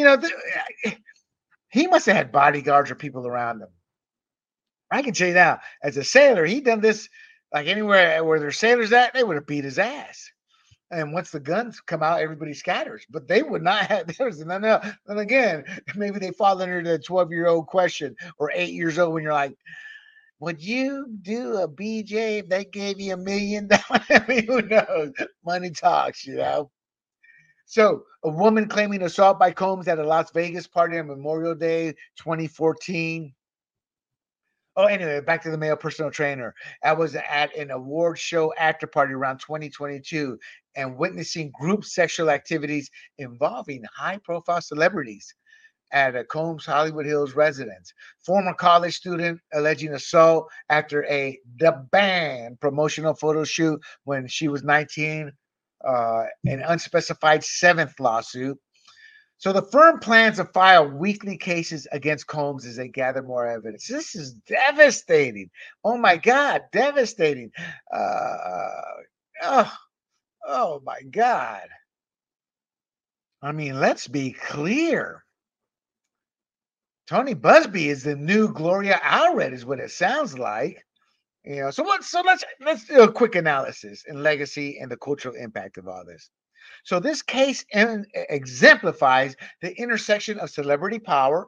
He must have had bodyguards or people around him. I can tell you now, as a sailor, he done this like anywhere where there's sailors at, they would have beat his ass. And once the guns come out, everybody scatters. But they would not have. There's nothing else. And again, maybe they fall under the 12-year-old question, or 8 years old, when you're like, would you do a BJ if they gave you $1 million? I mean, who knows? Money talks, So, a woman claiming assault by Combs at a Las Vegas party on Memorial Day 2014. Oh, anyway, back to the male personal trainer. I was at an award show after party around 2022 and witnessing group sexual activities involving high-profile celebrities at a Combs Hollywood Hills residence. Former college student alleging assault after The Band promotional photo shoot when she was 19. An unspecified 7th lawsuit. So the firm plans to file weekly cases against Combs as they gather more evidence. This is devastating. Oh my God, devastating. Oh my God. I mean, let's be clear. Tony Busby is the new Gloria Allred, is what it sounds like. So let's do a quick analysis and legacy and the cultural impact of all this. So this case exemplifies the intersection of celebrity power,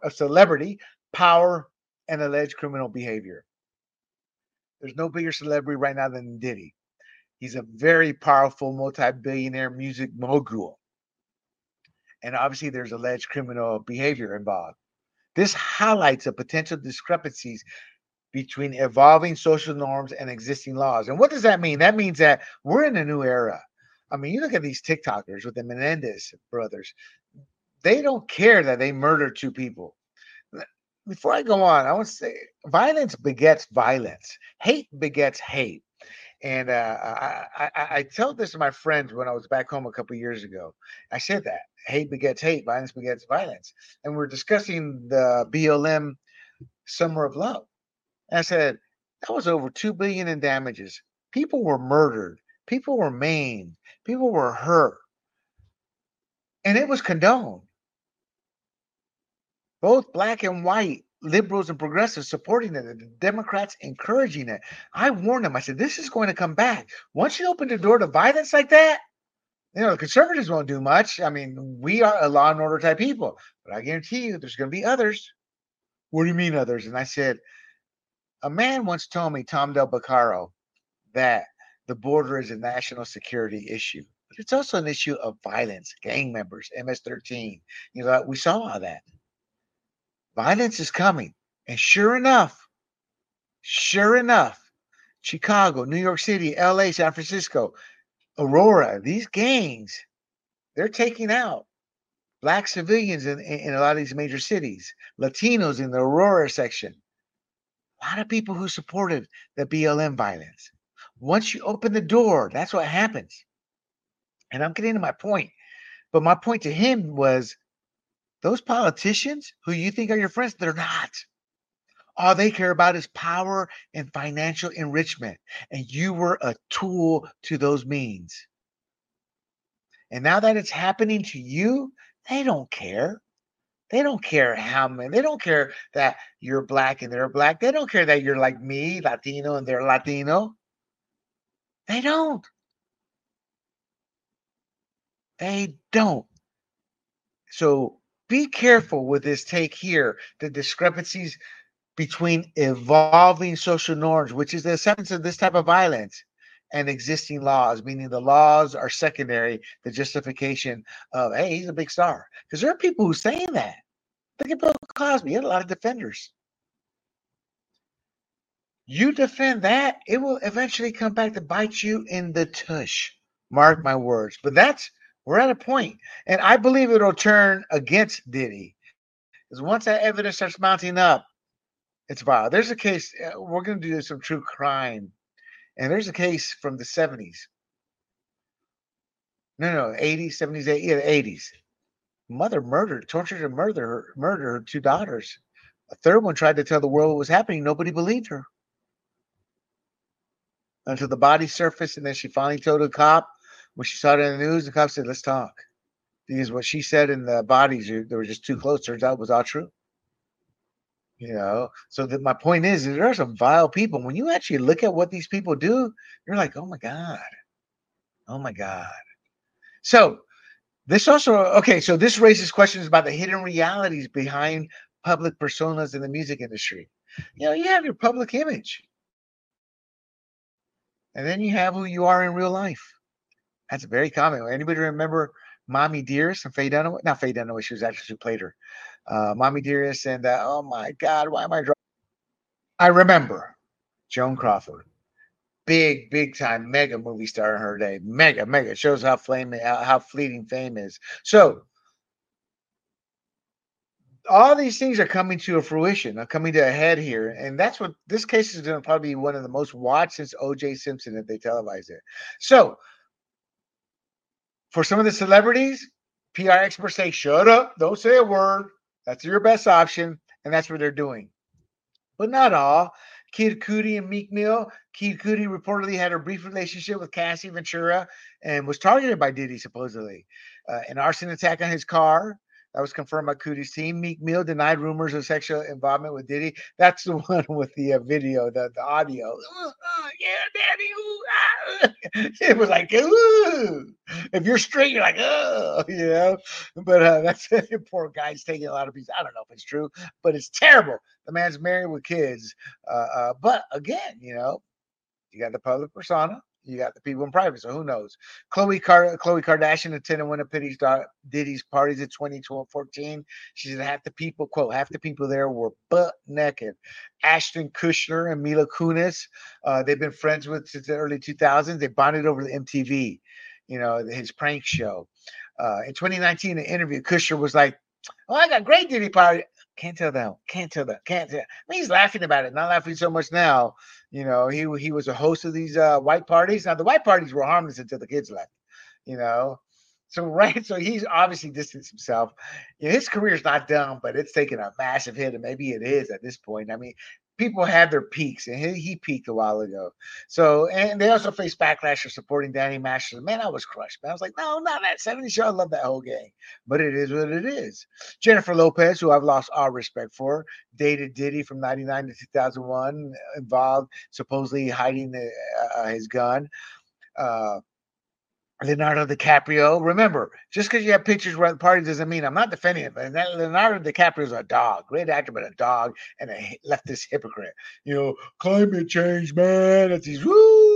and alleged criminal behavior. There's no bigger celebrity right now than Diddy. He's a very powerful multi-billionaire music mogul. And obviously there's alleged criminal behavior involved. This highlights the potential discrepancies between evolving social norms and existing laws. And what does that mean? That means that we're in a new era. I mean, you look at these TikTokers with the Menendez brothers. They don't care that they murdered 2 people. Before I go on, I want to say violence begets violence. Hate begets hate. And I told this to my friends when I was back home a couple years ago. I said that hate begets hate, violence begets violence. And we're discussing the BLM Summer of Love. And I said, That was over 2 billion in damages. People were murdered. People were maimed. People were hurt. And it was condoned. Both black and white liberals and progressives supporting it, and the Democrats encouraging it. I warned them. I said, this is going to come back. Once you open the door to violence like that, the conservatives won't do much. I mean, we are a law and order type people, but I guarantee you there's going to be others. What do you mean others? And I said, a man once told me, Tom Del Beccaro, that the border is a national security issue. But it's also an issue of violence, gang members, MS-13. We saw all that. Violence is coming. And sure enough, Chicago, New York City, LA, San Francisco, Aurora, these gangs, they're taking out black civilians in a lot of these major cities, Latinos in the Aurora section. A lot of people who supported the BLM violence. Once you open the door, that's what happens. And I'm getting to my point. But my point to him was those politicians who you think are your friends, they're not. All they care about is power and financial enrichment. And you were a tool to those means. And now that it's happening to you, they don't care. They don't care how many, they don't care that you're black and they're black. They don't care that you're like me, Latino, and they're Latino. They don't. They don't. So be careful with this take here. The discrepancies between evolving social norms, which is the essence of this type of violence, and existing laws, meaning the laws are secondary, the justification of, hey, he's a big star. Because there are people who saying that. Look at Bill Cosby. He had a lot of defenders. You defend that, it will eventually come back to bite you in the tush. Mark my words. But we're at a point, and I believe it'll turn against Diddy. Because once that evidence starts mounting up, it's violent. There's a case, we're going to do some true crime, and there's a case from the 70s. No, 80s, 70s, 80s. Mother murdered, tortured, and murdered her two daughters. A third one tried to tell the world what was happening. Nobody believed her until the body surfaced, and then she finally told a cop when she saw it in the news. The cop said, "Let's talk," because what she said in the bodies, they were just too close. Turns out it was all true. So that my point is there are some vile people. When you actually look at what these people do, you're like, oh my God. Oh my God. So this also, okay, so this raises questions about the hidden realities behind public personas in the music industry. You have your public image, and then you have who you are in real life. That's very common. Anybody remember Mommy Dearest and Faye Dunaway? Not Faye Dunaway, she was actually who played her. Mommy Dearest and oh my God, why am I drawing? I remember Joan Crawford. Big time mega movie star in her day. Mega. It shows how fleeting fame is. So all these things are coming to a fruition, are coming to a head here. And that's what this case is going to probably be one of the most watched since OJ Simpson if they televise it. So for some of the celebrities, PR experts say, shut up, don't say a word. That's your best option. And that's what they're doing. But not all. Kid Cudi and Meek Mill. Kid Cudi reportedly had a brief relationship with Cassie Ventura and was targeted by Diddy, supposedly. An arson attack on his car. That was confirmed by Cudi's team. Meek Mill denied rumors of sexual involvement with Diddy. That's the one with the video, the audio. Yeah, daddy. It was like, ooh. If you're straight, you're like, oh. But that's poor guy's taking a lot of pieces. I don't know if it's true, but it's terrible. The man's married with kids. But again, you got the public persona. You got the people in private, so who knows? Khloe Kardashian attended one of Diddy's parties in 2014. She said half the people, quote, half the people there were butt naked. Ashton Kutcher and Mila Kunis, they've been friends with since the early 2000s. They bonded over the MTV, his prank show. In 2019, an interview, Kutcher was like, "Oh, I got great Diddy party." Can't tell. I mean, he's laughing about it, not laughing so much now. He was a host of these white parties. Now, the white parties were harmless until the kids left, So, right. So he's obviously distanced himself. His career's not done, but it's taken a massive hit, and maybe it is at this point. I mean, people have their peaks, and he peaked a while ago. So, and they also faced backlash for supporting Danny Masters. Man, I was crushed. Man, I was like, no, not that 70s show. I love that whole gang, but it is what it is. Jennifer Lopez, who I've lost all respect for, dated Diddy from '99 to 2001, involved supposedly hiding his gun. Uh, Leonardo DiCaprio. Remember, just because you have pictures at the party doesn't mean I'm not defending it. But Leonardo DiCaprio is a dog, great actor, but a dog and a leftist hypocrite. Climate change, man. It's these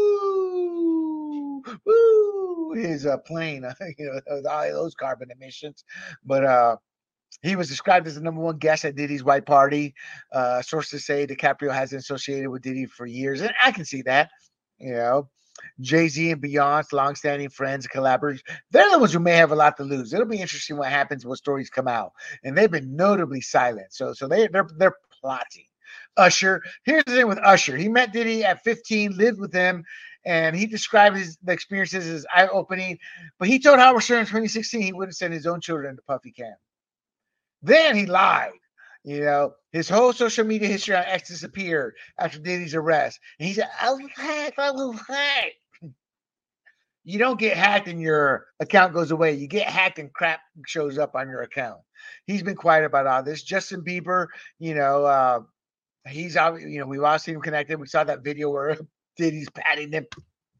woo, his plane. All those carbon emissions. But he was described as the number one guest at Diddy's white party. Sources say DiCaprio has been associated with Diddy for years, and I can see that. You know, Jay-Z and Beyonce, longstanding friends and collaborators, they're the ones who may have a lot to lose. It'll be interesting what happens, what stories come out. And they've been notably silent. So they're plotting. Usher, here's the thing with Usher. He met Diddy at 15, lived with him, and he described the experiences as eye-opening. But he told Howard Stern in 2016 he wouldn't send his own children to Puffy Camp. Then he lied. His whole social media history on X disappeared after Diddy's arrest. And he said, I was hacked. You don't get hacked and your account goes away. You get hacked and crap shows up on your account. He's been quiet about all this. Justin Bieber, he's out. We've all seen him connected. We saw that video where Diddy's patting him,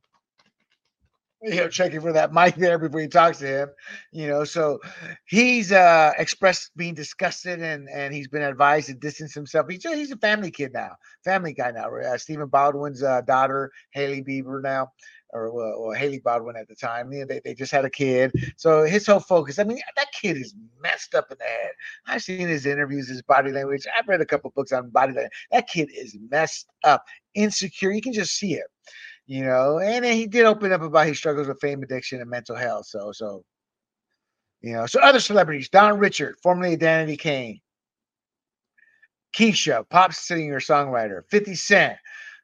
checking for that mic there before he talks to him. So he's expressed being disgusted and he's been advised to distance himself. He's a family kid now, family guy now. Stephen Baldwin's daughter, Haley Bieber now, or Haley Baldwin at the time. They just had a kid. So his whole focus, that kid is messed up in the head. I've seen his interviews, his body language. I've read a couple books on body language. That kid is messed up, insecure. You can just see it. And then he did open up about his struggles with fame, addiction, and mental health. So other celebrities, Don Richard, formerly Danity Kane, Keisha, pop singer, songwriter, 50 Cent,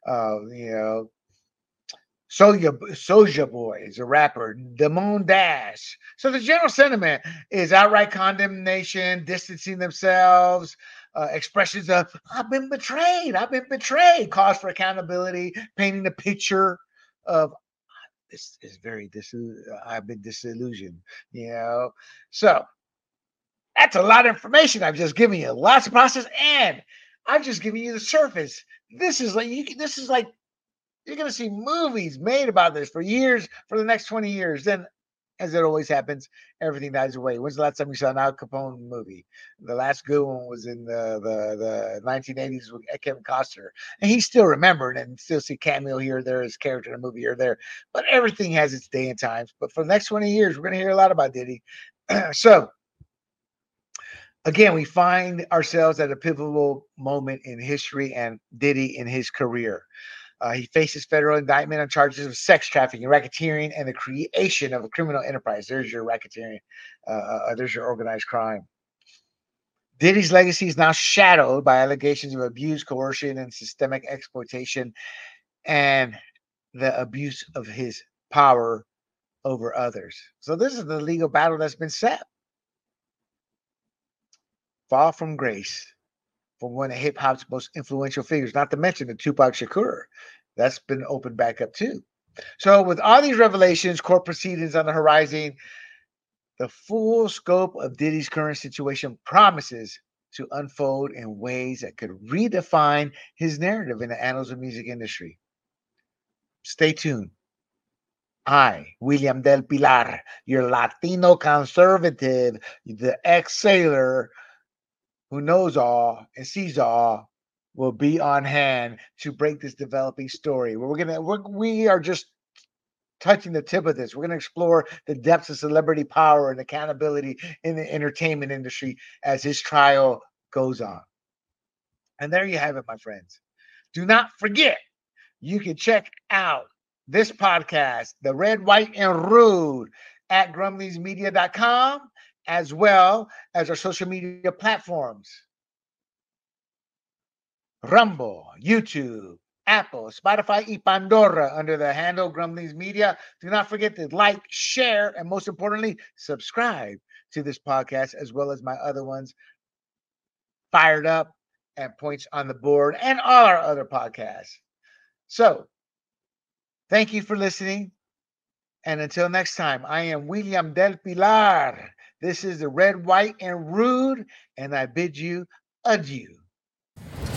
Soulja Boy is a rapper, Damon Dash. So the general sentiment is outright condemnation, distancing themselves, expressions of I've been betrayed, calls for accountability, painting a picture of this is I've been disillusioned. So that's a lot of information I've just given you, lots of process, and I've just given you the surface. This is like you're going to see movies made about this for years, for the next 20 years. Then, as it always happens, everything dies away. When's the last time you saw an Al Capone movie? The last good one was in the 1980s with Kevin Costner. And he's still remembered and still see cameo here or there, his character in a movie here or there. But everything has its day and times. But for the next 20 years, we're going to hear a lot about Diddy. So, again, we find ourselves at a pivotal moment in history and Diddy in his career. He faces federal indictment on charges of sex trafficking, racketeering, and the creation of a criminal enterprise. There's your racketeering. There's your organized crime. Diddy's legacy is now shadowed by allegations of abuse, coercion, and systemic exploitation, and the abuse of his power over others. So this is the legal battle that's been set. Fall from grace from one of hip hop's most influential figures, not to mention the Tupac Shakur. That's been opened back up too. So with all these revelations, court proceedings on the horizon, the full scope of Diddy's current situation promises to unfold in ways that could redefine his narrative in the annals of music industry. Stay tuned. I, William Del Pilar, your Latino conservative, the ex-sailor who knows all and sees all, will be on hand to break this developing story. We are just touching the tip of this. We're going to explore the depths of celebrity power and accountability in the entertainment industry as his trial goes on. And there you have it, my friends. Do not forget, you can check out this podcast, The Red, White, and Rude, at grumblingsmedia.com, as well as our social media platforms. Rumble, YouTube, Apple, Spotify, y Pandora under the handle Grumblings Media. Do not forget to like, share, and most importantly, subscribe to this podcast as well as my other ones. Fired Up, and Points on the Board and all our other podcasts. So, thank you for listening. And until next time, I am William Del Pilar. This is the Red, White, and Rude, and I bid you adieu.